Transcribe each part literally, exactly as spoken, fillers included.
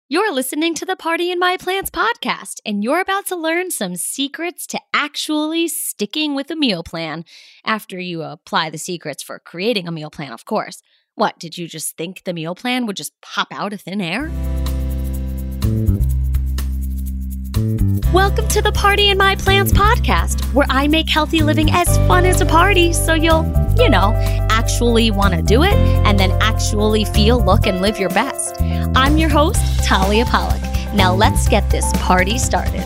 You're listening to the Party in My Plants podcast, and you're about to learn some secrets to actually sticking with a meal plan after you apply the secrets for creating a meal plan, of course. What, did you just think the meal plan would just pop out of thin air? Welcome to the Party in My Plants podcast, where I make healthy living as fun as a party so you'll, you know, actually want to do it and then actually feel, look, and live your best. I'm your host, Talia Pollock. Now let's get this party started.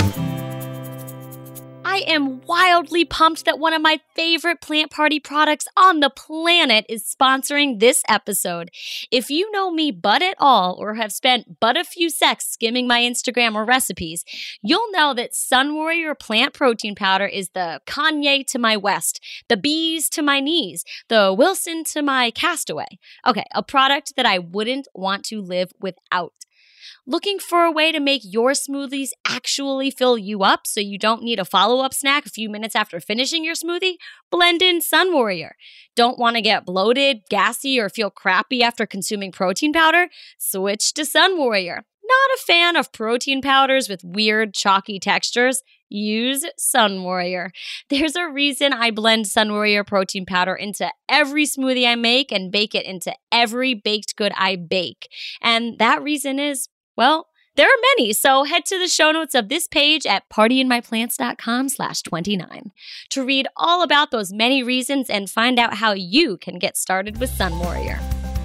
I am wildly pumped that one of my favorite plant party products on the planet is sponsoring this episode. If you know me but at all or have spent but a few secs skimming my Instagram or recipes, you'll know that Sun Warrior plant protein powder is the Kanye to my West, the bees to my knees, the Wilson to my castaway. Okay, a product that I wouldn't want to live without. Looking for a way to make your smoothies actually fill you up so you don't need a follow-up snack a few minutes after finishing your smoothie? Blend in Sun Warrior. Don't want to get bloated, gassy, or feel crappy after consuming protein powder? Switch to Sun Warrior. Not a fan of protein powders with weird, chalky textures? Use Sun Warrior. There's a reason I blend Sun Warrior protein powder into every smoothie I make and bake it into every baked good I bake. And that reason is, well, there are many, so head to the show notes of this page at partyinmyplants.com slash 29 to read all about those many reasons and find out how you can get started with Sun Warrior.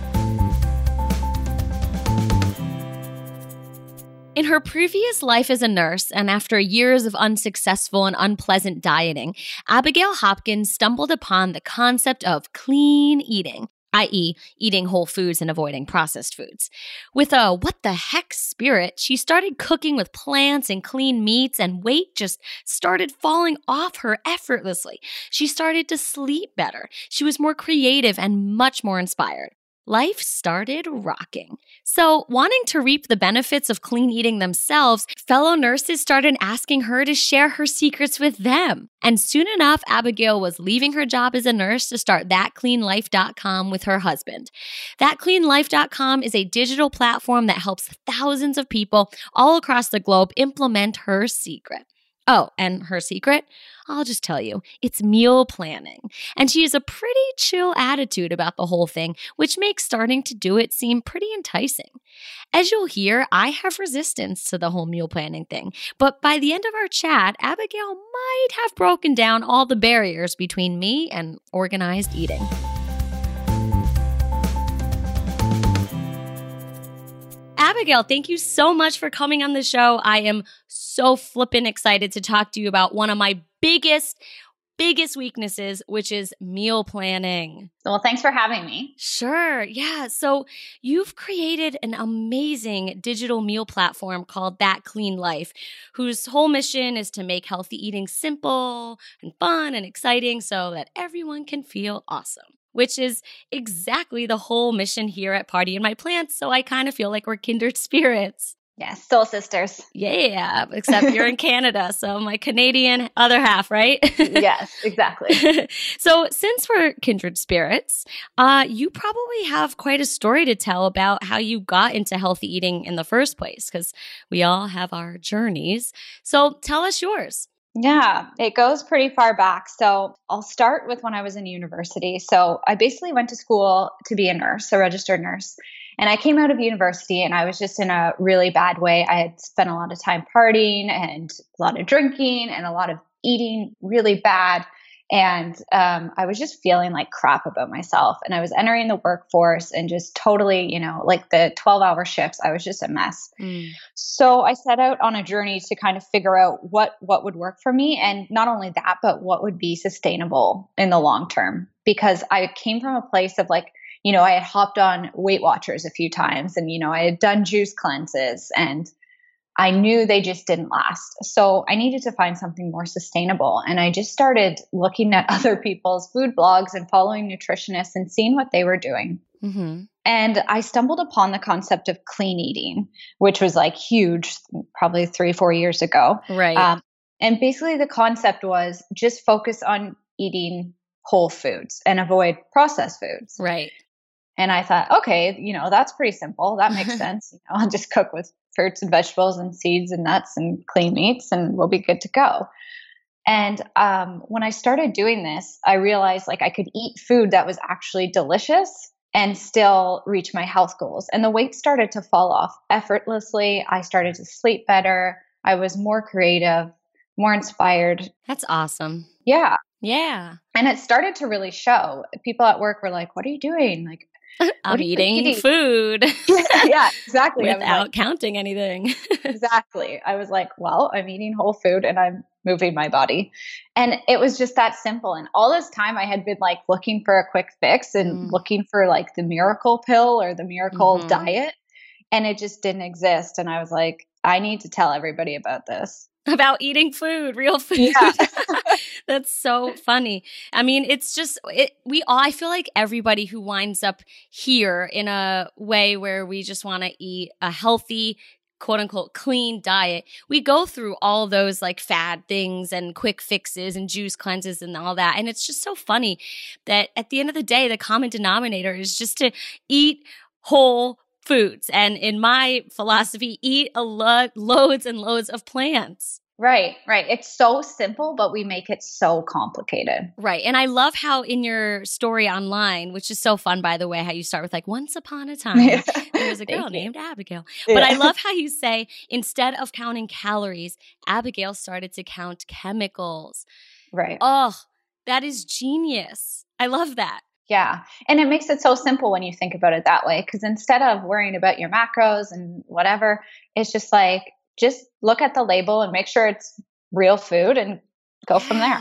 In her previous life as a nurse, and after years of unsuccessful and unpleasant dieting, Abigail Hopkins stumbled upon the concept of clean eating, that is, eating whole foods and avoiding processed foods. With a what the heck spirit, she started cooking with plants and clean meats, and weight just started falling off her effortlessly. She started to sleep better. She was more creative and much more inspired. Life started rocking. So, wanting to reap the benefits of clean eating themselves, fellow nurses started asking her to share her secrets with them. And soon enough, Abigail was leaving her job as a nurse to start that clean life dot com with her husband. that clean life dot com is a digital platform that helps thousands of people all across the globe implement her secret. Oh, and her secret? I'll just tell you, it's meal planning. And she has a pretty chill attitude about the whole thing, which makes starting to do it seem pretty enticing. As you'll hear, I have resistance to the whole meal planning thing, but by the end of our chat, Abigail might have broken down all the barriers between me and organized eating. Abigail, thank you so much for coming on the show. I am so flippin' excited to talk to you about one of my biggest, biggest weaknesses, which is meal planning. Well, thanks for having me. Sure. Yeah. So you've created an amazing digital meal platform called That Clean Life, whose whole mission is to make healthy eating simple and fun and exciting so that everyone can feel awesome. Which is exactly the whole mission here at Party in My Plants, so I kind of feel like we're kindred spirits. Yes, soul sisters. Yeah, except you're in Canada, so my Canadian other half, right? Yes, exactly. So since we're kindred spirits, uh, you probably have quite a story to tell about how you got into healthy eating in the first place, because we all have our journeys. So tell us yours. Yeah, it goes pretty far back. So I'll start with when I was in university. So I basically went to school to be a nurse, a registered nurse. And I came out of university and I was just in a really bad way. I had spent a lot of time partying and a lot of drinking and a lot of eating really bad. And um, I was just feeling like crap about myself. And I was entering the workforce and just totally, you know, like the twelve hour shifts, I was just a mess. Mm. So I set out on a journey to kind of figure out what, what would work for me. And not only that, but what would be sustainable in the long term. Because I came from a place of like, you know, I had hopped on Weight Watchers a few times and, you know, I had done juice cleanses and I knew they just didn't last. So I needed to find something more sustainable. And I just started looking at other people's food blogs and following nutritionists and seeing what they were doing. Mm-hmm. And I stumbled upon the concept of clean eating, which was like huge, probably three, four years ago. Right. Um, and basically the concept was just focus on eating whole foods and avoid processed foods. Right. And I thought, okay, you know, that's pretty simple. That makes sense. You know, I'll just cook with fruits and vegetables and seeds and nuts and clean meats and we'll be good to go. And um, when I started doing this, I realized like I could eat food that was actually delicious and still reach my health goals. And the weight started to fall off effortlessly. I started to sleep better. I was more creative, more inspired. That's awesome. Yeah. Yeah. And it started to really show. People at work were like, what are you doing? Like, I'm eating, eating food. Yeah, exactly. Without like, counting anything. Exactly. I was like, well, I'm eating whole food and I'm moving my body. And it was just that simple. And all this time I had been like looking for a quick fix and mm. looking for like the miracle pill or the miracle mm-hmm. diet. And it just didn't exist. And I was like, I need to tell everybody about this. About eating food, real food. Yeah. That's so funny. I mean, it's just, it, we all, I feel like everybody who winds up here in a way where we just want to eat a healthy, quote unquote, clean diet, we go through all those like fad things and quick fixes and juice cleanses and all that. And it's just so funny that at the end of the day, the common denominator is just to eat whole foods. And in my philosophy, eat a lo- loads and loads of plants. Right, right. It's so simple, but we make it so complicated. Right. And I love how in your story online, which is so fun, by the way, how you start with like, once upon a time, yeah. there was a girl named Abigail. Yeah. But I love how you say, instead of counting calories, Abigail started to count chemicals. Right. Oh, that is genius. I love that. Yeah. And it makes it so simple when you think about it that way. Because instead of worrying about your macros and whatever, it's just like, just look at the label and make sure it's real food and go yes. from there.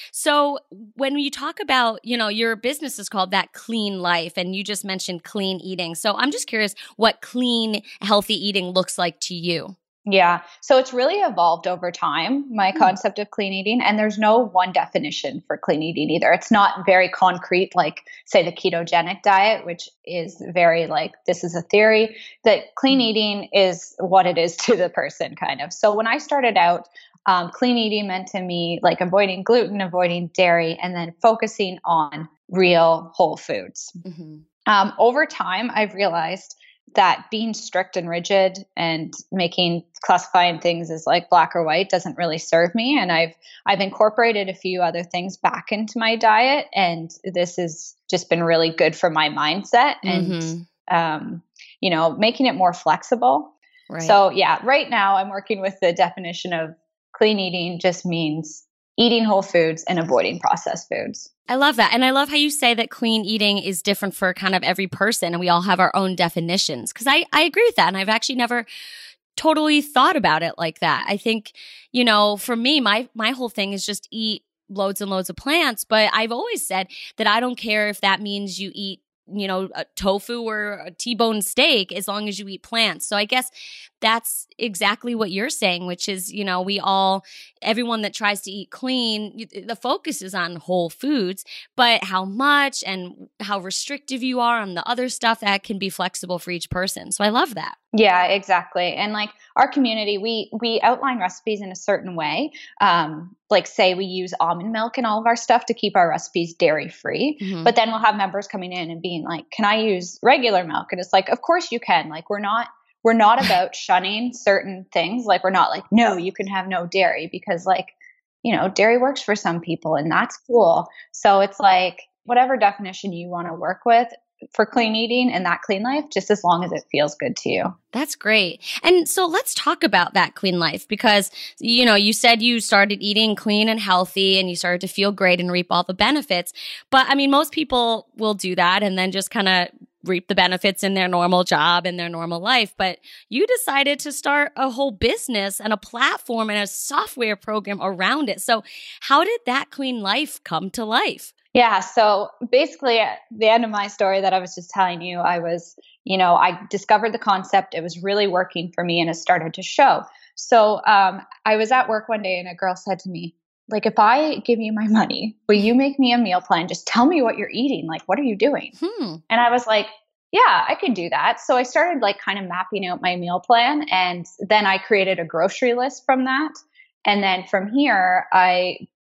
So when you talk about, you know, your business is called That Clean Life, and you just mentioned clean eating. So I'm just curious what clean, healthy eating looks like to you. Yeah. So it's really evolved over time, my mm. concept of clean eating. And there's no one definition for clean eating either. It's not very concrete, like, say, the ketogenic diet, which is very like, this is a theory. That clean eating is what it is to the person, kind of. So when I started out, um, clean eating meant to me like avoiding gluten, avoiding dairy, and then focusing on real whole foods. Mm-hmm. Um, over time, I've realized that being strict and rigid and making classifying things as like black or white doesn't really serve me. And I've I've incorporated a few other things back into my diet, and this has just been really good for my mindset and mm-hmm. um, you know, making it more flexible. Right. So yeah, right now I'm working with the definition of clean eating just means eating whole foods and avoiding processed foods. I love that. And I love how you say that clean eating is different for kind of every person and we all have our own definitions. Because I, I agree with that. And I've actually never totally thought about it like that. I think, you know, for me, my my whole thing is just eat loads and loads of plants. But I've always said that I don't care if that means you eat, you know, a tofu or a T-bone steak as long as you eat plants. So I guess that's exactly what you're saying, which is, you know, we all, everyone that tries to eat clean, the focus is on whole foods, but how much and how restrictive you are on the other stuff, that can be flexible for each person. So I love that. Yeah, exactly. And like our community, we we outline recipes in a certain way. Um, like say we use almond milk in all of our stuff to keep our recipes dairy free. Mm-hmm. But then we'll have members coming in and being like, can I use regular milk? And it's like, of course you can. Like we're not we're not about shunning certain things. Like we're not like, no, you can have no dairy, because like, you know, dairy works for some people and that's cool. So it's like whatever definition you want to work with for clean eating and that clean life, just as long as it feels good to you. That's great. And so let's talk about that clean life, because, you know, you said you started eating clean and healthy and you started to feel great and reap all the benefits. But I mean, most people will do that and then just kind of reap the benefits in their normal job and their normal life. But you decided to start a whole business and a platform and a software program around it. So how did that clean life come to life? Yeah. So basically at the end of my story that I was just telling you, I was, you know, I discovered the concept. It was really working for me and it started to show. So um, I was at work one day and a girl said to me, like, if I give you my money, will you make me a meal plan? Just tell me what you're eating. Like, what are you doing? Hmm. And I was like, yeah, I could do that. So I started like kind of mapping out my meal plan. And then I created a grocery list from that. And then from here, I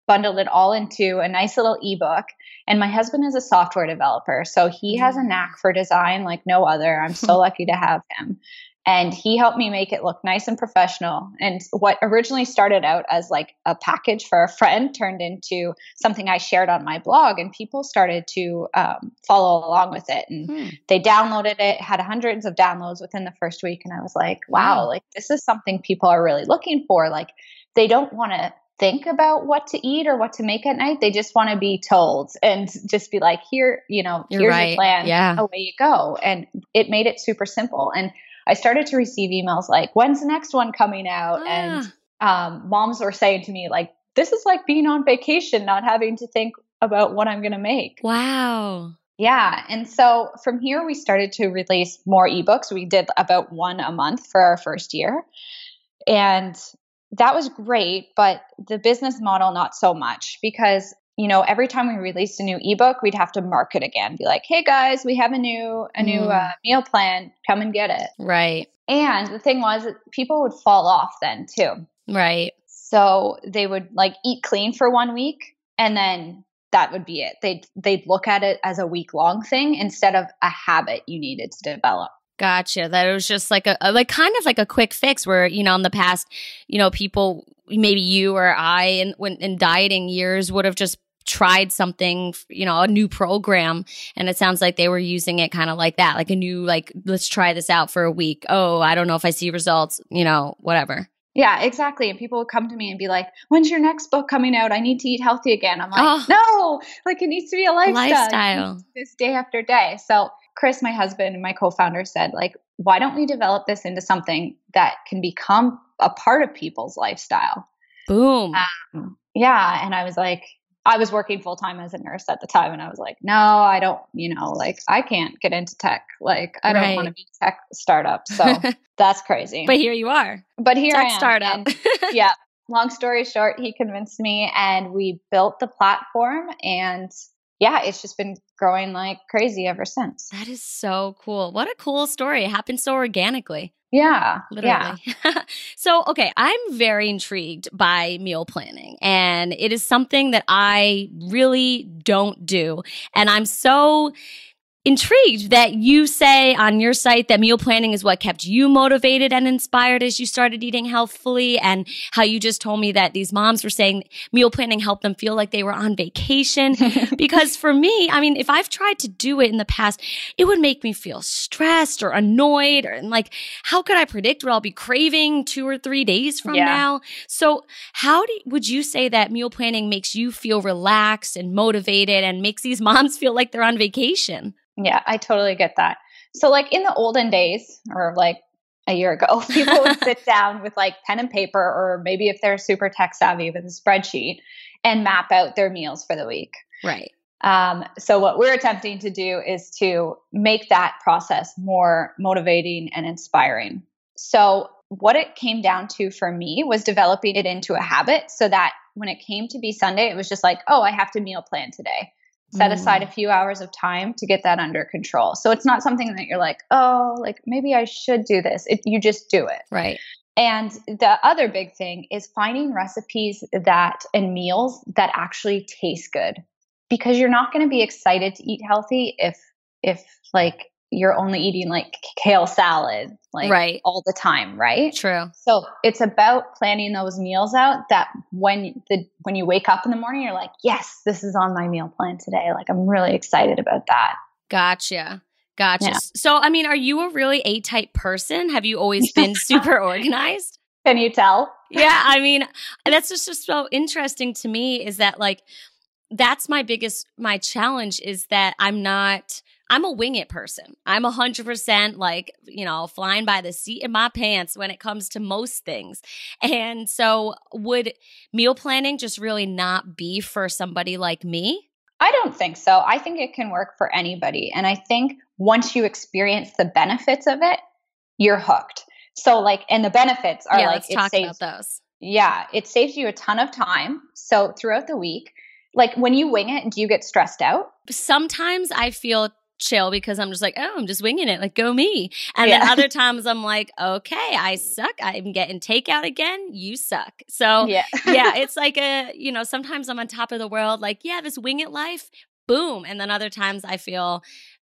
bundled it all into a nice little ebook. And my husband is a software developer, so he has a knack for design like no other. I'm so lucky to have him. And he helped me make it look nice and professional. And what originally started out as like a package for a friend turned into something I shared on my blog, and people started to um, follow along with it. And hmm. they downloaded it, had hundreds of downloads within the first week. And I was like, wow, wow. like this is something people are really looking for. Like they don't want to think about what to eat or what to make at night. They just want to be told and just be like, here, you know, You're here's right. your plan. Yeah. Away you go. And it made it super simple. And I started to receive emails like, when's the next one coming out? Ah. And um, moms were saying to me, like, this is like being on vacation, not having to think about what I'm going to make. Wow. Yeah. And so from here, we started to release more ebooks. We did about one a month for our first year. And that was great, but the business model, not so much, because you know, every time we released a new ebook, we'd have to market again, be like, hey guys, we have a new, a new mm. uh, meal plan, come and get it. Right. And the thing was that people would fall off then too. Right. So they would like eat clean for one week and then that would be it. They'd, they'd look at it as a week long thing instead of a habit you needed to develop. Gotcha. That it was just like a, a like kind of like a quick fix where, you know, in the past, you know, people, maybe you or I in, when, in dieting years would have just tried something, you know, a new program. And it sounds like they were using it kind of like that, like a new, like, let's try this out for a week. Oh, I don't know if I see results, you know, whatever. Yeah, exactly. And people would come to me and be like, when's your next book coming out? I need to eat healthy again. I'm like, oh, no, like it needs to be a lifestyle. lifestyle. This day after day. So Chris, my husband and my co-founder said, like, why don't we develop this into something that can become a part of people's lifestyle? Boom. Um, yeah. And I was like, I was working full time as a nurse at the time. And I was like, no, I don't, you know, like I can't get into tech. Like I don't right. want to be a tech startup. So that's crazy. But here you are. But here tech I am. startup. And, yeah. Long story short, he convinced me and we built the platform and yeah, it's just been growing like crazy ever since. That is so cool. What a cool story. It happened so organically. Yeah. Literally. Yeah. So, okay, I'm very intrigued by meal planning, and it is something that I really don't do. And I'm so intrigued that you say on your site that meal planning is what kept you motivated and inspired as you started eating healthfully, and how you just told me that these moms were saying meal planning helped them feel like they were on vacation. Because for me, I mean, if I've tried to do it in the past, it would make me feel stressed or annoyed, or and like, how could I predict what I'll be craving two or three days from yeah. now? So how do, would you say that meal planning makes you feel relaxed and motivated and makes these moms feel like they're on vacation? Yeah, I totally get that. So like in the olden days, or like a year ago, people would sit down with like pen and paper, or maybe if they're super tech savvy with a spreadsheet, and map out their meals for the week. Right. Um, so what we're attempting to do is to make that process more motivating and inspiring. So what it came down to for me was developing it into a habit so that when it came to be Sunday, it was just like, oh, I have to meal plan today. Set aside a few hours of time to get that under control. So it's not something that you're like, oh, like maybe I should do this. It, you just do it. Right. And the other big thing is finding recipes that and meals that actually taste good, because you're not going to be excited to eat healthy if, if like you're only eating like kale salad, like right. all the time. Right. True. So it's about planning those meals out that when the, when you wake up in the morning, you're like, yes, this is on my meal plan today. Like, I'm really excited about that. Gotcha. Gotcha. Yeah. So, I mean, are you a really A-type person? Have you always been super organized? Can you tell? Yeah. I mean, that's just, just so interesting to me, is that like, that's my biggest, my challenge is that I'm not, I'm a wing it person. I'm a hundred percent like, you know, flying by the seat of my pants when it comes to most things. And so would meal planning just really not be for somebody like me? I don't think so. I think it can work for anybody. And I think once you experience the benefits of it, you're hooked. So like, and the benefits are yeah, like, let's it talk saves, about those. Yeah. It saves you a ton of time. So throughout the week, like when you wing it, do you get stressed out? Sometimes I feel chill because I'm just like, oh, I'm just winging it. Like, go me. And Yeah. then other times I'm like, okay, I suck. I'm getting takeout again. You suck. So Yeah. yeah, it's like a, you know, sometimes I'm on top of the world. Like, yeah, this wing it life, boom. And then other times I feel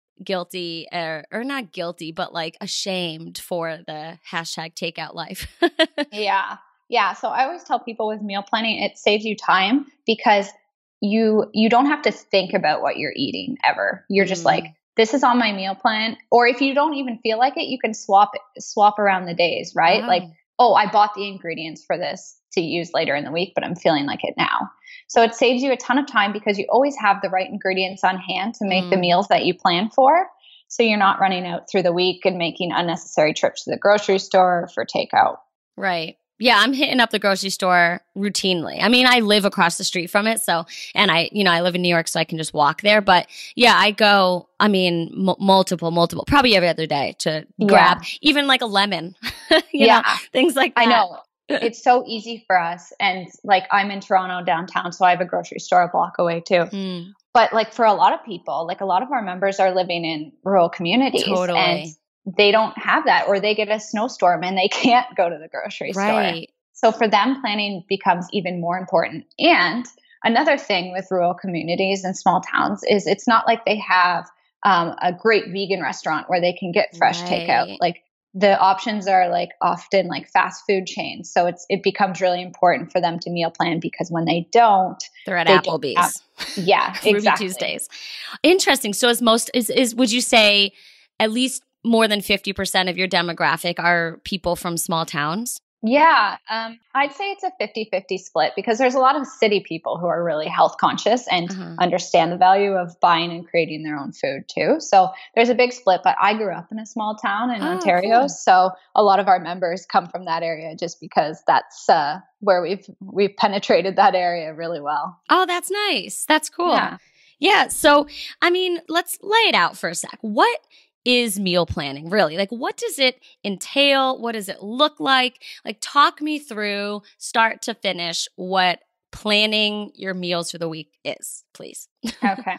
guilty or, or not guilty, but like ashamed for the hashtag takeout life. Yeah. Yeah. So I always tell people with meal planning, it saves you time because you you don't have to think about what you're eating ever. You're just Mm. like, this is on my meal plan. Or if you don't even feel like it, you can swap it, swap around the days, right? Oh. Like, oh, I bought the ingredients for this to use later in the week, but I'm feeling like it now. So it saves you a ton of time because you always have the right ingredients on hand to make Mm. the meals that you plan for. So you're not running out through the week and making unnecessary trips to the grocery store for takeout. Right. Yeah, I'm hitting up the grocery store routinely. I mean, I live across the street from it. So, and I, you know, I live in New York, so I can just walk there. But yeah, I go, I mean, m- multiple, multiple, probably every other day to Yeah. grab even like a lemon, you Yeah. know, things like that. I know. It's so easy for us. And like, I'm in Toronto downtown, so I have a grocery store a block away too. Mm, But like for a lot of people, like a lot of our members are living in rural communities Totally. and they don't have that, or they get a snowstorm and they can't go to the grocery store. right. So for them, planning becomes even more important. And another thing with rural communities and small towns is it's not like they have um, a great vegan restaurant where they can get fresh Right. takeout. Like the options are like often like fast food chains. So it's it becomes really important for them to meal plan because when they don't, They're at they don't Applebee's. have- yeah, Ruby exactly. Tuesdays. Interesting. So is most, is, is, would you say at least more than fifty percent of your demographic are people from small towns? Yeah, um, I'd say it's a fifty-fifty split because there's a lot of city people who are really health conscious and Uh-huh. understand the value of buying and creating their own food too. So there's a big split, but I grew up in a small town in Oh, Ontario. cool. So a lot of our members come from that area just because that's uh, where we've we've penetrated that area really well. Oh, that's nice. That's cool. Yeah. Yeah. So, I mean, let's lay it out for a sec. What is meal planning really? Like, what does it entail? What does it look like? Like, talk me through start to finish what planning your meals for the week is, please. Okay.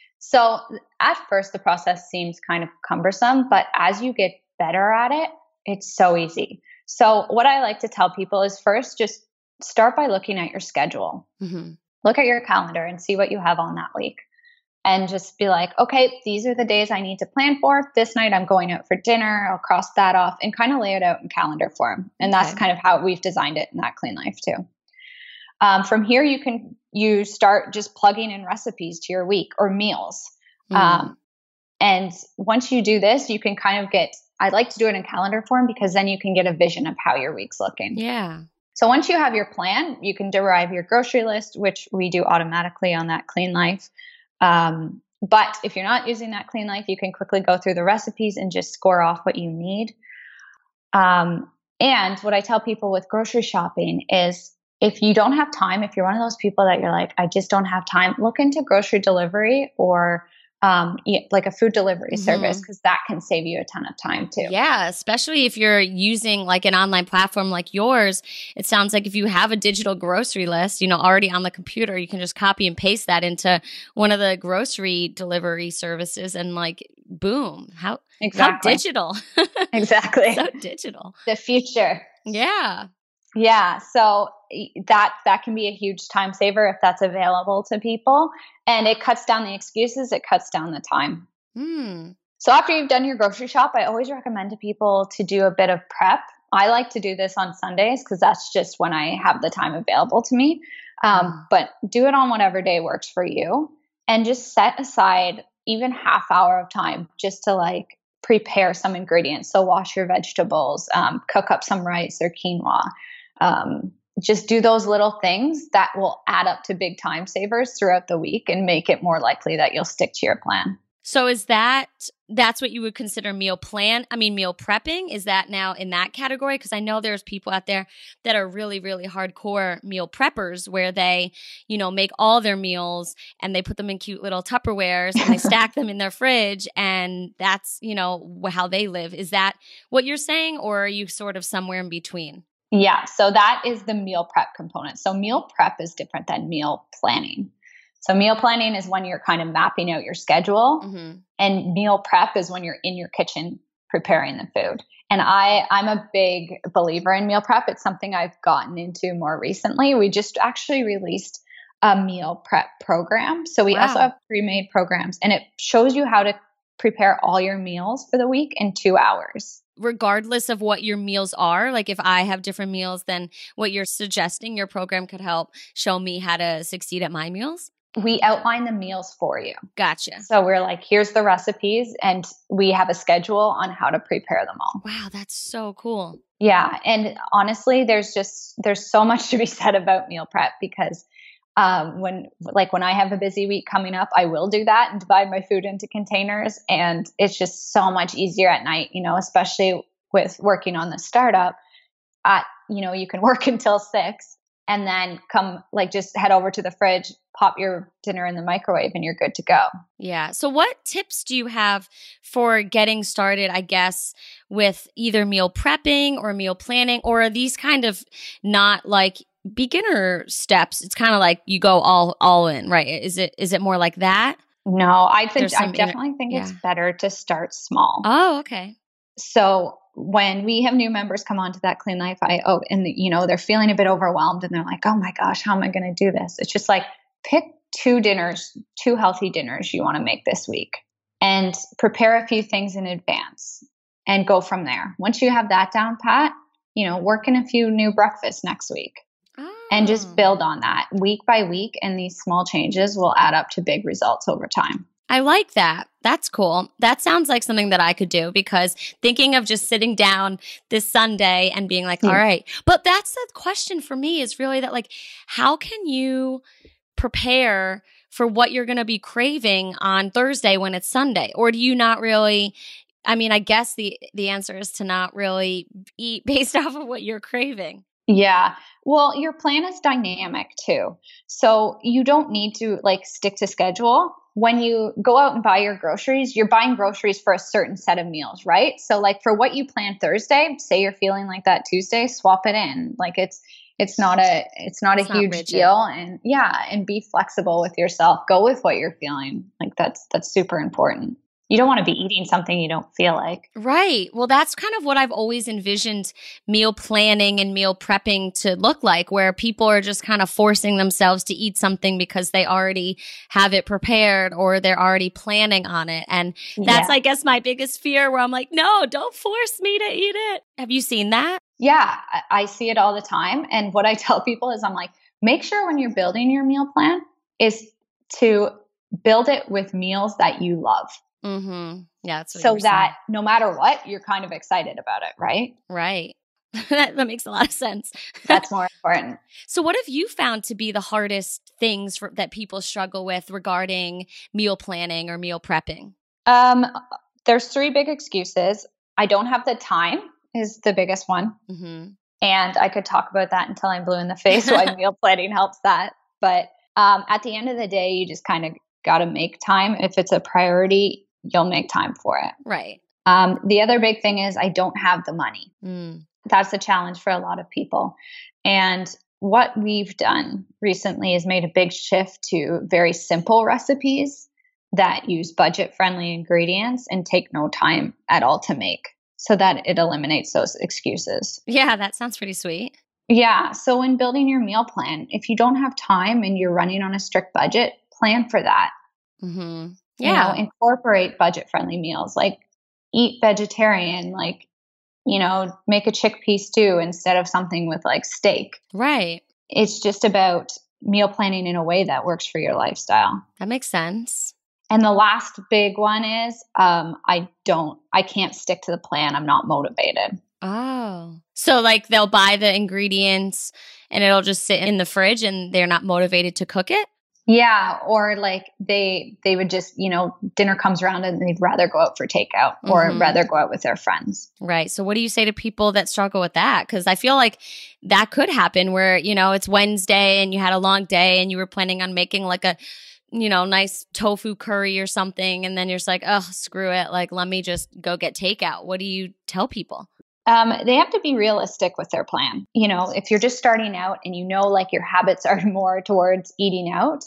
So at first, the process seems kind of cumbersome, but as you get better at it, it's so easy. So what I like to tell people is first, just start by looking at your schedule. Mm-hmm. Look at your calendar and see what you have on that week. And just be like, okay, these are the days I need to plan for. This night I'm going out for dinner. I'll cross that off and kind of lay it out in calendar form. And that's Okay. kind of how we've designed it in That Clean Life too. Um, from here, you can you start just plugging in recipes to your week or meals. Mm. Um, and once you do this, you can kind of get, I like to do it in calendar form because then you can get a vision of how your week's looking. Yeah. So once you have your plan, you can derive your grocery list, which we do automatically on That Clean Life. Um, but if you're not using That Clean Life, you can quickly go through the recipes and just score off what you need. Um, and what I tell people with grocery shopping is if you don't have time, if you're one of those people that you're like, I just don't have time, look into grocery delivery or um, like a food delivery Mhm. service because that can save you a ton of time too. Yeah, especially if you're using like an online platform like yours. It sounds like if you have a digital grocery list, you know, already on the computer, you can just copy and paste that into one of the grocery delivery services and like, boom, how, Exactly. how digital. Exactly. So digital. The future. Yeah. Yeah, so that that can be a huge time saver if that's available to people, and it cuts down the excuses, it cuts down the time. Hmm. So after you've done your grocery shop, I always recommend to people to do a bit of prep. I like to do this on Sundays because that's just when I have the time available to me. Um, Mm. But do it on whatever day works for you, and just set aside even half hour of time just to like prepare some ingredients. So wash your vegetables, um, cook up some rice or quinoa. Um, just do those little things that will add up to big time savers throughout the week and make it more likely that you'll stick to your plan. So is that, that's what you would consider meal plan? I mean, meal prepping? Is that now in that category? Because I know there's people out there that are really, really hardcore meal preppers where they, you know, make all their meals and they put them in cute little Tupperwares and they stack them in their fridge. And that's, you know, wh- how they live. Is that what you're saying? Or are you sort of somewhere in between? Yeah, so that is the meal prep component. So meal prep is different than meal planning. So meal planning is when you're kind of mapping out your schedule, mm-hmm. and meal prep is when you're in your kitchen preparing the food. And I, I'm a big believer in meal prep. It's something I've gotten into more recently. We just actually released a meal prep program. So we wow. also have pre-made programs, and it shows you how to prepare all your meals for the week in two hours. Regardless of what your meals are, like if I have different meals than what you're suggesting, your program could help show me how to succeed at my meals? We outline the meals for you. Gotcha. So we're like, here's the recipes, and we have a schedule on how to prepare them all. Wow, that's so cool. Yeah. And honestly, there's just, there's so much to be said about meal prep, because um, when, like when I have a busy week coming up, I will do that and divide my food into containers. And it's just so much easier at night, you know, especially with working on the startup. At, you know, you can work until six and then come, like, just head over to the fridge, pop your dinner in the microwave, and you're good to go. Yeah. So what tips do you have for getting started, I guess, with either meal prepping or meal planning, or are these kind of not like beginner steps? It's kind of like you go all all in, right? Is it is it more like that? No, I think I definitely inter- think yeah. it's better to start small. Oh, okay. So when we have new members come onto that Clean Life I O, and you know they're feeling a bit overwhelmed, and they're like, "Oh my gosh, how am I going to do this?" It's just like, pick two dinners, two healthy dinners you want to make this week, and prepare a few things in advance, and go from there. Once you have that down pat, you know, work in a few new breakfasts next week. And just build on that week by week. And these small changes will add up to big results over time. I like that. That's cool. That sounds like something that I could do, because thinking of just sitting down this Sunday and being like, all mm. right. But that's the question for me, is really that, like, how can you prepare for what you're going to be craving on Thursday when it's Sunday? Or do you not really, I mean, I guess the, the answer is to not really eat based off of what you're craving. Yeah. Well, your plan is dynamic too. So you don't need to like stick to schedule. When you go out and buy your groceries, you're buying groceries for a certain set of meals, right? So like for what you plan Thursday, say you're feeling like that Tuesday, swap it in. Like it's it's not a it's not a it's huge not deal. And yeah, and be flexible with yourself. Go with what you're feeling. Like that's that's super important. You don't want to be eating something you don't feel like. Right. Well, that's kind of what I've always envisioned meal planning and meal prepping to look like, where people are just kind of forcing themselves to eat something because they already have it prepared or they're already planning on it. And that's, yeah. I guess, my biggest fear, where I'm like, no, don't force me to eat it. Have you seen that? Yeah, I see it all the time. And what I tell people is I'm like, make sure when you're building your meal plan is to build it with meals that you love. Mm-hmm. Yeah. That's what so that no matter what, you're kind of excited about it, right? Right. that, that makes a lot of sense. That's more important. So what have you found to be the hardest things for, that people struggle with regarding meal planning or meal prepping? Um, there's three big excuses. I don't have the time is the biggest one. Mm-hmm. And I could talk about that until I'm blue in the face why meal planning helps that. But um, at the end of the day, you just kind of got to make time. If it's a priority, you'll make time for it. Right. Um, the other big thing is I don't have the money. Mm. That's a challenge for a lot of people. And what we've done recently is made a big shift to very simple recipes that use budget-friendly ingredients and take no time at all to make, so that it eliminates those excuses. Yeah, that sounds pretty sweet. Yeah. So when building your meal plan, if you don't have time and you're running on a strict budget, plan for that. Mm-hmm. Yeah. You know, incorporate budget-friendly meals, like eat vegetarian, like, you know, make a chickpea stew instead of something with like steak. Right. It's just about meal planning in a way that works for your lifestyle. That makes sense. And the last big one is um, I don't, I can't stick to the plan. I'm not motivated. Oh. So like they'll buy the ingredients and it'll just sit in the fridge and they're not motivated to cook it? Yeah. Or like they, they would just, you know, dinner comes around and they'd rather go out for takeout or mm-hmm. rather go out with their friends. Right. So what do you say to people that struggle with that? Because I feel like that could happen where, you know, it's Wednesday and you had a long day and you were planning on making like a, you know, nice tofu curry or something. And then you're just like, oh, screw it. Like, let me just go get takeout. What do you tell people? Um, they have to be realistic with their plan. You know, if you're just starting out and you know, like your habits are more towards eating out,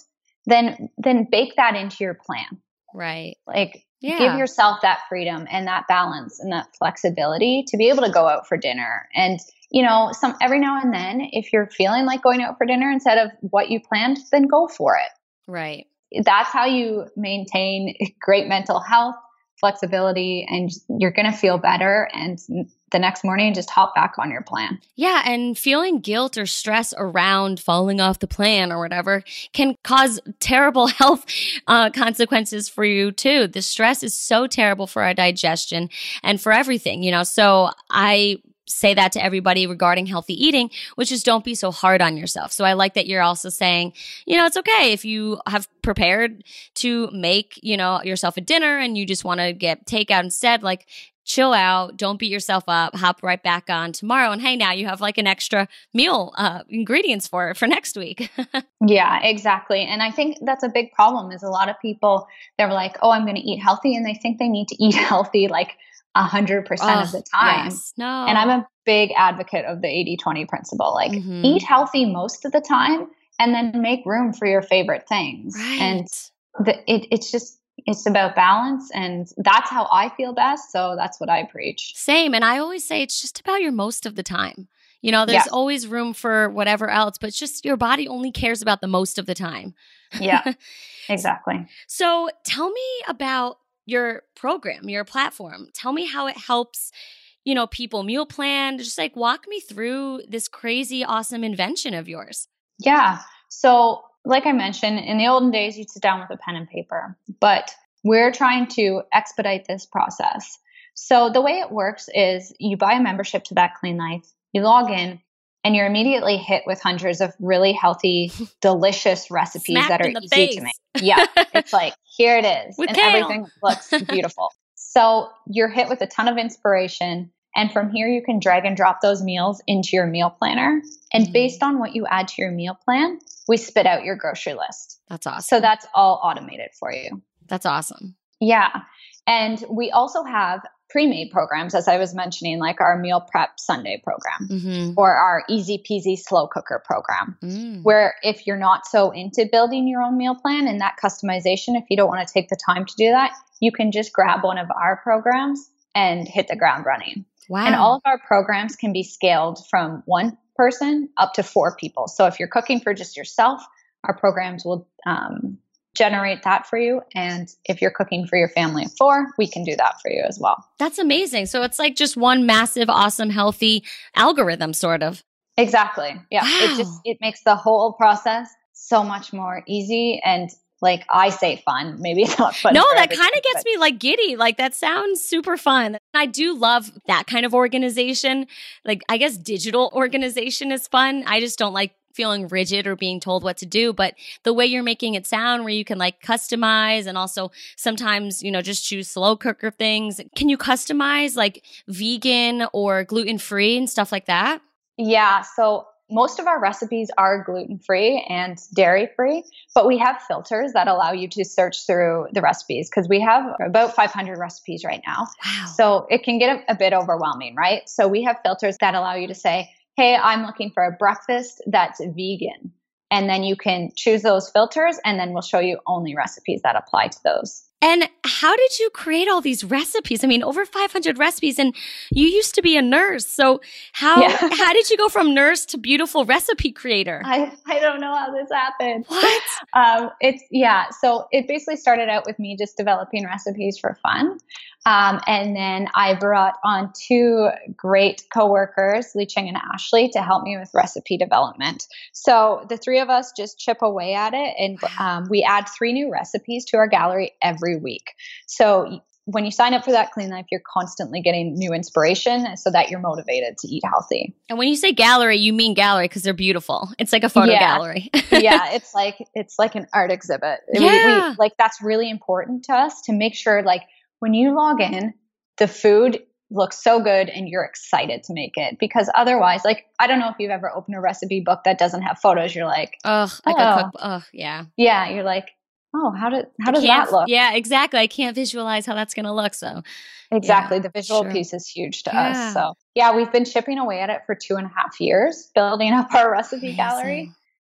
then then bake that into your plan. Right. Like Yeah. give yourself that freedom and that balance and that flexibility to be able to go out for dinner. And, you know, some every now and then, if you're feeling like going out for dinner instead of what you planned, then go for it. Right. That's how you maintain great mental health, flexibility, and you're going to feel better. And the next morning, just hop back on your plan. Yeah. And feeling guilt or stress around falling off the plan or whatever can cause terrible health uh, consequences for you too. The stress is so terrible for our digestion and for everything, you know. So I say that to everybody regarding healthy eating, which is don't be so hard on yourself. So I like that you're also saying, you know, it's okay if you have prepared to make, you know, yourself a dinner and you just want to get takeout instead, like chill out, don't beat yourself up, hop right back on tomorrow. And hey, now you have like an extra meal uh, ingredients for for next week. Yeah, exactly. And I think that's a big problem is a lot of people, they're like, oh, I'm going to eat healthy. And they think they need to eat healthy like a hundred percent of the time. Yes. No. And I'm a big advocate of the eighty twenty principle. Like Mhm. eat healthy most of the time and then make room for your favorite things. Right. And the, it, it's just, it's about balance. And that's how I feel best. So that's what I preach. Same. And I always say it's just about your most of the time. You know, there's Yes. always room for whatever else, but it's just your body only cares about the most of the time. Yeah, exactly. So tell me about your program, your platform. Tell me how it helps, you know, people meal plan. Just like walk me through this crazy, awesome invention of yours. Yeah. So like I mentioned, in the olden days, you'd sit down with a pen and paper, but we're trying to expedite this process. So the way it works is you buy a membership to That Clean Life, you log in, and you're immediately hit with hundreds of really healthy, delicious recipes Smacked that are in the easy face. to make. Yeah. It's like, here it is. With and kale. everything looks beautiful. So you're hit with a ton of inspiration. And from here, you can drag and drop those meals into your meal planner. And Mhm. based on what you add to your meal plan, we spit out your grocery list. That's awesome. So that's all automated for you. That's awesome. Yeah. And we also have pre-made programs, as I was mentioning, like our meal prep Sunday program Mm-hmm. or our easy peasy slow cooker program, Mm. where if you're not so into building your own meal plan and that customization, if you don't want to take the time to do that, you can just grab one of our programs and hit the ground running. Wow. And all of our programs can be scaled from one person up to four people. So if you're cooking for just yourself, our programs will um, generate that for you. And if you're cooking for your family of four, we can do that for you as well. That's amazing. So it's like just one massive, awesome, healthy algorithm, sort of. Exactly. Yeah. Wow. It just, it makes the whole process so much more easy and, like I say, fun. Maybe it's not fun. No, for that everybody, kind of gets but- me like giddy. Like that sounds super fun. I do love that kind of organization. Like I guess digital organization is fun. I just don't like feeling rigid or being told what to do. But the way you're making it sound where you can like customize and also sometimes, you know, just choose slow cooker things. Can you customize like vegan or gluten-free and stuff like that? Yeah. So most of our recipes are gluten-free and dairy-free, but we have filters that allow you to search through the recipes because we have about five hundred recipes right now. Wow. So it can get a, a bit overwhelming, right? So we have filters that allow you to say, hey, I'm looking for a breakfast that's vegan. And then you can choose those filters and then we'll show you only recipes that apply to those. And how did you create all these recipes? I mean, over five hundred recipes, and you used to be a nurse. So how Yeah. how did you go from nurse to beautiful recipe creator? I, I don't know how this happened. What? Um, it's yeah. So it basically started out with me just developing recipes for fun. Um, and then I brought on two great coworkers, Lee Ching and Ashley, to help me with recipe development. So the three of us just chip away at it. And um, we add three new recipes to our gallery every week. So when you sign up for That Clean Life, you're constantly getting new inspiration so that you're motivated to eat healthy. And when you say gallery, you mean gallery because they're beautiful. It's like a photo Yeah. gallery. Yeah, it's like it's like an art exhibit. We- Yeah. we, like that's really important to us to make sure like when you log in, the food looks so good and you're excited to make it because otherwise, like I don't know if you've ever opened a recipe book that doesn't have photos. You're like, Ugh, like Oh. a cook. Ugh, yeah. yeah, you're like, oh, how did how I does can't- that look? Yeah, exactly. I can't visualize how that's going to look. So Exactly. Yeah, the visual sure. piece is huge to Yeah. us. So yeah, we've been chipping away at it for two and a half years, building up our recipe gallery. amazing.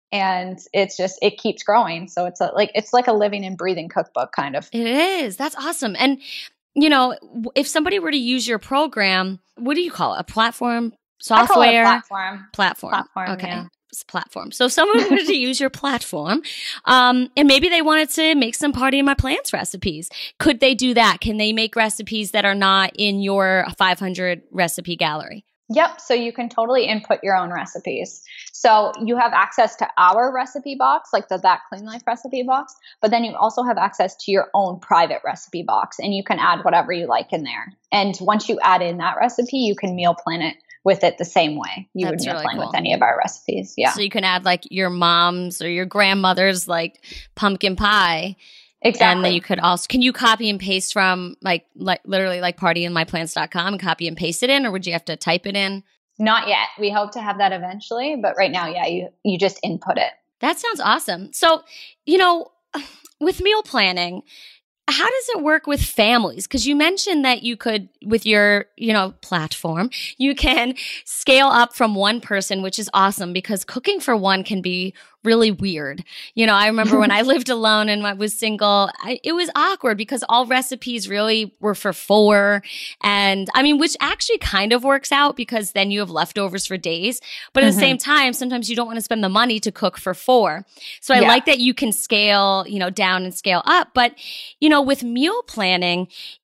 and it's just, it keeps growing. So it's a, like, it's like a living and breathing cookbook kind of. It is. That's awesome. And, you know, if somebody were to use your program, what do you call it? A platform? Software? I call it a platform. Platform. Platform, okay. yeah. It's a platform. So if someone were to use your platform, um, and maybe they wanted to make some Party in My Plants recipes, could they do that? Can they make recipes that are not in your five hundred recipe gallery? Yep. So you can totally input your own recipes. So you have access to our recipe box, like the That Clean Life recipe box, but then you also have access to your own private recipe box, and you can add whatever you like in there. And once you add in that recipe, you can meal plan it with it the same way you That's would meal really plan cool. with any of our recipes. Yeah. So you can add like your mom's or your grandmother's like pumpkin pie. Exactly. And then you could also, can you copy and paste from like, like literally like party in my plants dot com and copy and paste it in, or would you have to type it in? Not yet. We hope to have that eventually, but right now, yeah, you, you just input it. That sounds awesome. So, you know, with meal planning, how does it work with families? Because you mentioned that you could, with your, you know, platform, you can scale up from one person, which is awesome because cooking for one can be really weird. You know, I remember when I lived alone and I was single, I, it was awkward because all recipes really were for four. And I mean, which actually kind of works out because then you have leftovers for days. But at mm-hmm. the same time, sometimes you don't want to spend the money to cook for four. So I yeah. like that you can scale, you know, down and scale up. But, you know, with meal planning,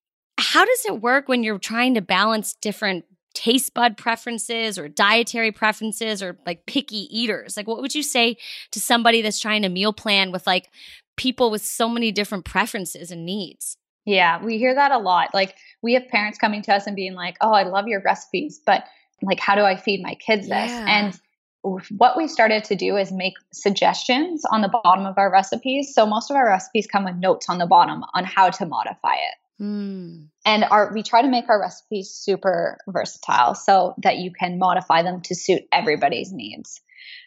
how does it work when you're trying to balance different taste bud preferences or dietary preferences or like picky eaters? Like, what would you say to somebody that's trying to meal plan with like people with so many different preferences and needs? Yeah, we hear that a lot. Like, we have parents coming to us and being like, oh, I love your recipes, but like, how do I feed my kids this? Yeah. And what we started to do is make suggestions on the bottom of our recipes. So most of our recipes come with notes on the bottom on how to modify it. Mm. And our, we try to make our recipes super versatile so that you can modify them to suit everybody's needs.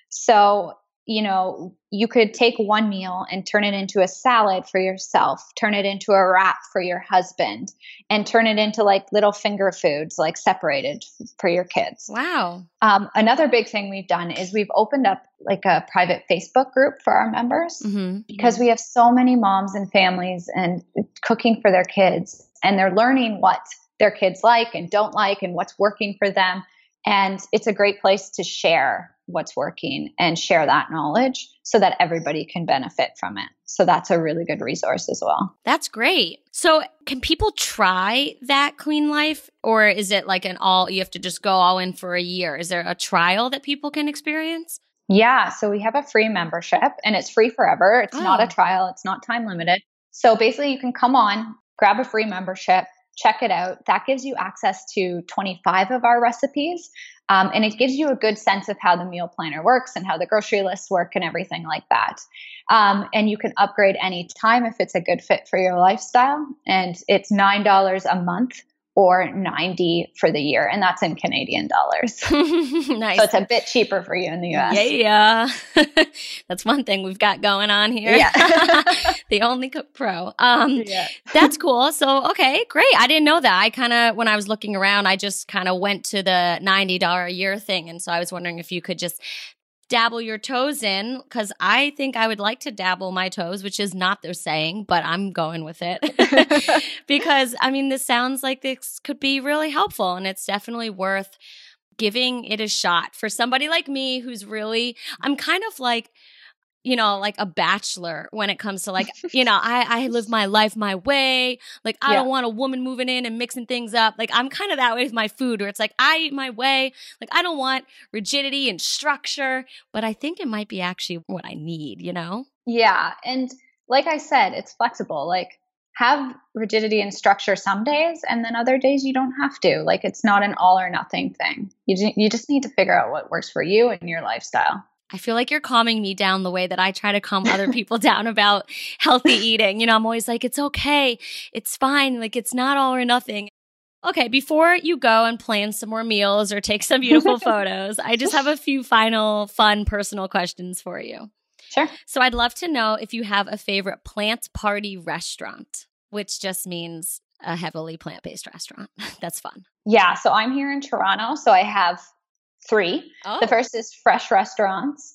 So, you know, you could take one meal and turn it into a salad for yourself, turn it into a wrap for your husband, and turn it into like little finger foods, like separated for your kids. Wow. Um, another big thing we've done is we've opened up like a private Facebook group for our members mm-hmm. because we have so many moms and families and cooking for their kids, and they're learning what their kids like and don't like and what's working for them. And it's a great place to share what's working and share that knowledge so that everybody can benefit from it. So that's a really good resource as well. That's great. So can people try That Clean Life, or is it like an all, you have to just go all in for a year? Is there a trial that people can experience? Yeah. So we have a free membership and it's free forever. It's oh. not a trial. It's not time limited. So basically you can come on, grab a free membership, check it out. That gives you access to twenty-five of our recipes. Um, and it gives you a good sense of how the meal planner works and how the grocery lists work and everything like that. Um, and you can upgrade anytime if it's a good fit for your lifestyle. And it's nine dollars a month or ninety dollars for the year. And that's in Canadian dollars. Nice. So it's a bit cheaper for you in the U S. Yeah. That's one thing we've got going on here. Yeah. The Only Cook Pro. Um, yeah. That's cool. So, okay, great. I didn't know that. I kind of, when I was looking around, I just kind of went to the ninety dollars a year thing. And so I was wondering if you could just dabble your toes in, because I think I would like to dabble my toes, which is not their saying, but I'm going with it. Because, I mean, this sounds like this could be really helpful, and it's definitely worth giving it a shot. For somebody like me who's really, I'm kind of like, you know, like a bachelor when it comes to like, you know, I, I live my life my way. Like, I Yeah. don't want a woman moving in and mixing things up. Like, I'm kind of that way with my food, where it's like, I eat my way. Like, I don't want rigidity and structure, but I think it might be actually what I need, you know? Yeah. And like I said, it's flexible. Like, have rigidity and structure some days, and then other days you don't have to. Like, it's not an all or nothing thing. You, ju- you just need to figure out what works for you and your lifestyle. I feel like you're calming me down the way that I try to calm other people down about healthy eating. You know, I'm always like, it's okay. It's fine. Like, it's not all or nothing. Okay, before you go and plan some more meals or take some beautiful photos, I just have a few final fun personal questions for you. Sure. So I'd love to know if you have a favorite plant party restaurant, which just means a heavily plant-based restaurant. That's fun. Yeah. So I'm here in Toronto. So I have three. Oh. The first is Fresh Restaurants.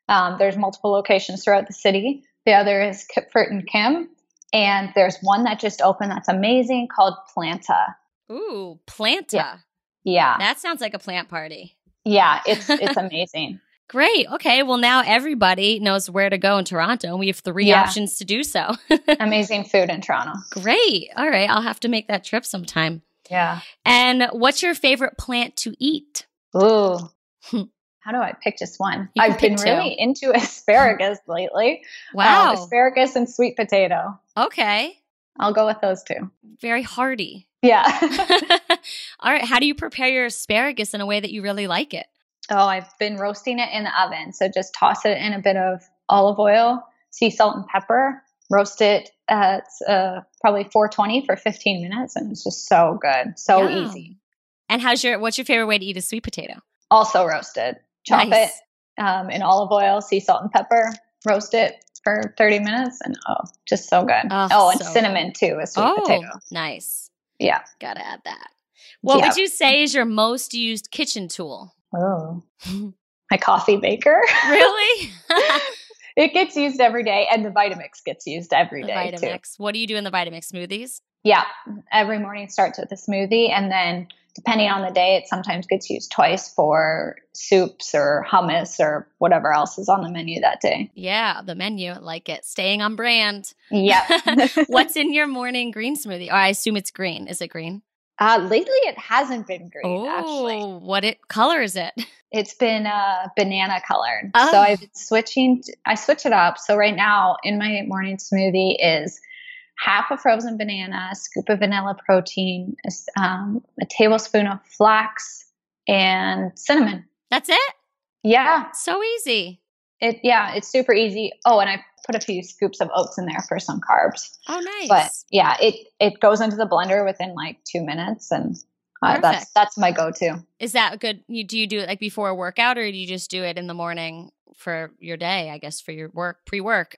Um, there's multiple locations throughout the city. The other is Kipfert and Kim. And there's one that just opened that's amazing called Planta. Ooh, Planta. Yeah. yeah. That sounds like a plant party. Yeah, it's it's amazing. Great. Okay. Well, now everybody knows where to go in Toronto. We have three Yeah. options to do so. Amazing food in Toronto. Great. All right. I'll have to make that trip sometime. Yeah. And what's your favorite plant to eat? Ooh. How do I pick just one? You can I've been pick two. really into asparagus lately. Wow. Um, asparagus and sweet potato. Okay. I'll go with those two. Very hearty. Yeah. All right. How do you prepare your asparagus in a way that you really like it? Oh, I've been roasting it in the oven. So just toss it in a bit of olive oil, sea salt, and pepper. Roast it at uh, probably four twenty for fifteen minutes, and it's just so good, so Yum. easy. And how's your what's your favorite way to eat a sweet potato? Also roasted. Chop Nice. it um, in olive oil, sea salt, and pepper. Roast it for thirty minutes, and oh, just so good. Oh, Oh, and so cinnamon too, a sweet Oh, potato. nice. Yeah. Gotta add that. What Yeah. would you say is your most used kitchen tool? Oh, my coffee maker. Really? It gets used every day, and the Vitamix gets used every The day too. Vitamix. What do you do in the Vitamix smoothies? Yeah, every morning starts with a smoothie, and then depending on the day, it sometimes gets used twice for soups or hummus or whatever else is on the menu that day. Yeah, the menu. Like it. Staying on brand. Yep. What's in your morning green smoothie? Or I assume it's green. Is it green? Uh, lately, it hasn't been green, actually. Oh, what it color is it? It's been uh, banana colored. Oh. So I've been switching. To, I switch it up. So right now, in my morning smoothie is half a frozen banana, a scoop of vanilla protein, a, um, a tablespoon of flax, and cinnamon. That's it? Yeah, So easy. it. Yeah, it's super easy. Oh, and I put a few scoops of oats in there for some carbs. Oh, nice. But yeah, it it goes into the blender within like two minutes, and uh, that's Perfect. that's my go-to. Is that good? You do you do it like before a workout, or do you just do it in the morning for your day? I guess for your work, pre-work,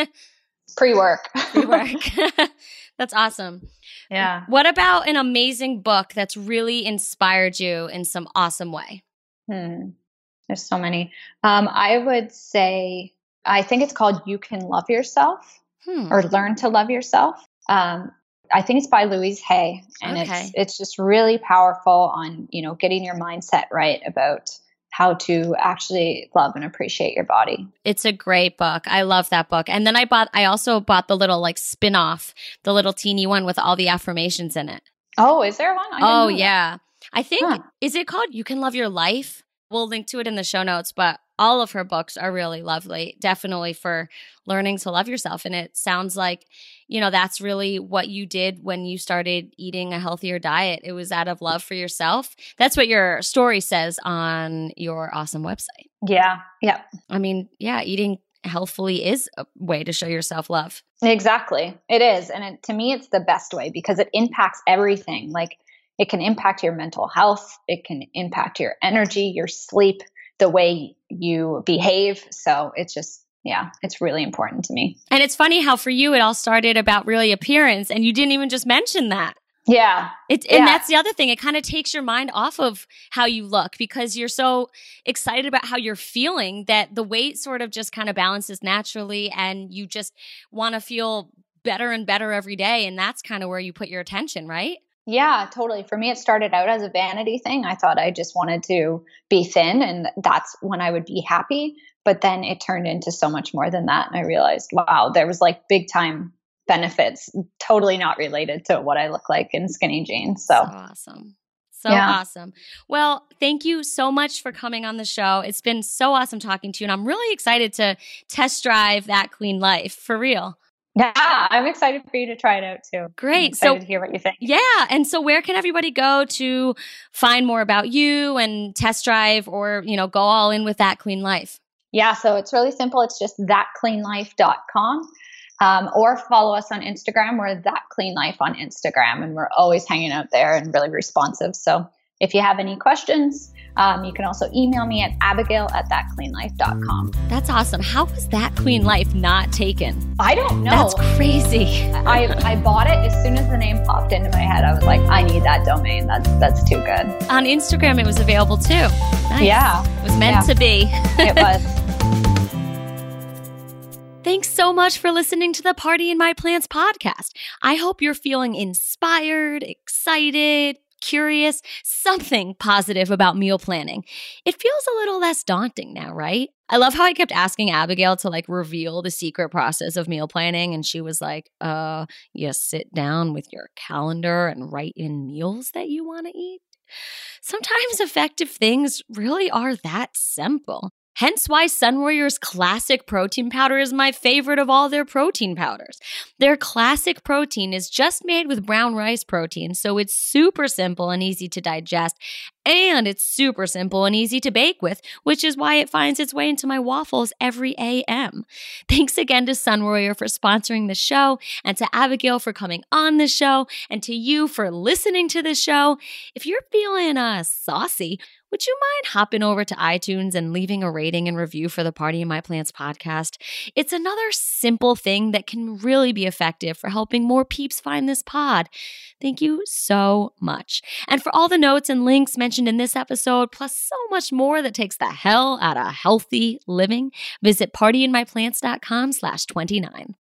Pre-work. pre-work. That's awesome. Yeah. What about an amazing book that's really inspired you in some awesome way? Hmm. There's so many. Um, I would say I think it's called "You Can Love Yourself" Hmm. or "Learn to Love Yourself." Um, I think it's by Louise Hay, and Okay. it's it's just really powerful on you know getting your mindset right about how to actually love and appreciate your body. It's a great book. I love that book. And then I bought, I also bought the little like spin-off, the little teeny one with all the affirmations in it. Oh, is there one? I didn't Oh, know that. yeah. I think, Huh. is it called You Can Love Your Life? We'll link to it in the show notes, but all of her books are really lovely, definitely for learning to love yourself. And it sounds like, you know, that's really what you did when you started eating a healthier diet. It was out of love for yourself. That's what your story says on your awesome website. Yeah. Yeah. I mean, yeah, eating healthfully is a way to show yourself love. Exactly. It is. And it, to me, it's the best way because it impacts everything. Like it can impact your mental health. It can impact your energy, your sleep, the way you behave. So it's just, yeah, it's really important to me. And it's funny how for you, it all started about really appearance and you didn't even just mention that. Yeah. It, and Yeah. that's the other thing. It kind of takes your mind off of how you look because you're so excited about how you're feeling that the weight sort of just kind of balances naturally and you just want to feel better and better every day. And that's kind of where you put your attention, right? Yeah, totally. For me, it started out as a vanity thing. I thought I just wanted to be thin and that's when I would be happy. But then it turned into so much more than that. And I realized, wow, there was like big time benefits, totally not related to what I look like in skinny jeans. So, So awesome. So Yeah. awesome. Well, thank you so much for coming on the show. It's been so awesome talking to you. And I'm really excited to test drive that clean life for real. yeah, I'm excited for you to try it out too. Great. I'm excited So- to hear what you think. Yeah. And so where can everybody go to find more about you and test drive or, you know, go all in with that clean life? Yeah, so it's really simple. It's just that clean life dot com. Um, or follow us on Instagram. We're That Clean Life on Instagram, and we're always hanging out there and really responsive. So if you have any questions, um, you can also email me at abigail at that clean life dot com. That's awesome. How was That Clean Life not taken? I don't know. That's crazy. I, I bought it as soon as the name popped into my head. I was like, I need that domain. That's that's too good. On Instagram, it was available too. Nice. Yeah, It was meant Yeah. to be. it was. Thanks so much for listening to the Party in My Plants podcast. I hope you're feeling inspired, excited, curious, something positive about meal planning. It feels a little less daunting now, right? I love how I kept asking Abigail to like reveal the secret process of meal planning. And she was like, uh, you sit down with your calendar and write in meals that you want to eat. Sometimes effective things really are that simple. Hence why Sunwarrior's Classic Protein Powder is my favorite of all their protein powders. Their classic protein is just made with brown rice protein, so it's super simple and easy to digest, and it's super simple and easy to bake with, which is why it finds its way into my waffles every A M. Thanks again to Sunwarrior for sponsoring the show, and to Abigail for coming on the show, and to you for listening to the show. If you're feeling uh, saucy, would you mind hopping over to iTunes and leaving a rating and review for the Party in My Plants podcast? It's another simple thing that can really be effective for helping more peeps find this pod. Thank you so much. And for all the notes and links mentioned in this episode, plus so much more that takes the hell out of healthy living, visit partyinmyplants.com slash 29.